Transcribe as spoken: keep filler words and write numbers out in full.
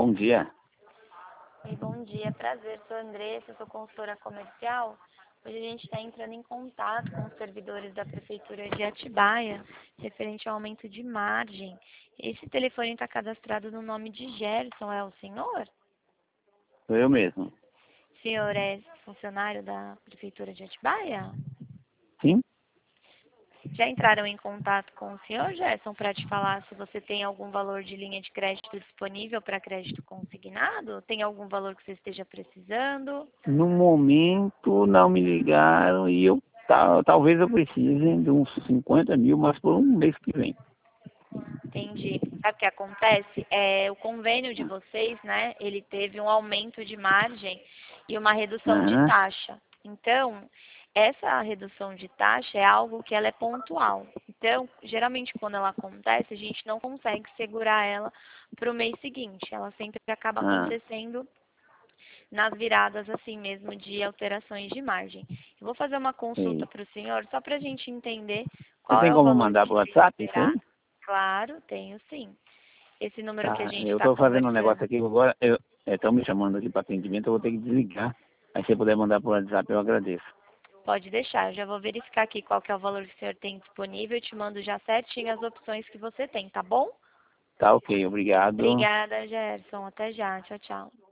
bom dia. Oi, bom dia, prazer, sou a Andressa, sou consultora comercial. Hoje a gente está entrando em contato com os servidores da Prefeitura de Atibaia, referente ao aumento de margem. Esse telefone está cadastrado no nome de Gerson, é o senhor? Sou eu mesmo. O senhor é funcionário da Prefeitura de Atibaia? Sim? Já entraram em contato com o senhor, Gerson, para te falar se você tem algum valor de linha de crédito disponível para crédito consignado? Tem algum valor que você esteja precisando? No momento não me ligaram e eu tal, talvez eu precise de uns cinquenta mil, mas por um mês que vem. Entendi. Sabe o que acontece? É, o convênio de vocês, né, ele teve um aumento de margem e uma redução de Aham. taxa. Então, essa redução de taxa é algo que ela é pontual. Então, geralmente quando ela acontece, a gente não consegue segurar ela para o mês seguinte. Ela sempre acaba Ah, acontecendo nas viradas assim mesmo de alterações de margem. Eu vou fazer uma consulta sei. para o senhor só para a gente entender Você qual tem é o como valor mandar que por tem WhatsApp isso aí? esperado. Claro, tenho sim. Esse número que a Tá, gente eu está estou fazendo um negócio conversando, aqui agora, estão me chamando aqui para atendimento, eu vou ter que desligar. Aí se você puder mandar por WhatsApp, eu agradeço. pode deixar. Eu já vou verificar aqui qual que é o valor que o senhor tem disponível. Eu te mando já certinho as opções que você tem, tá bom? Tá ok, obrigado. Obrigada, Gerson. Até já. Tchau, tchau.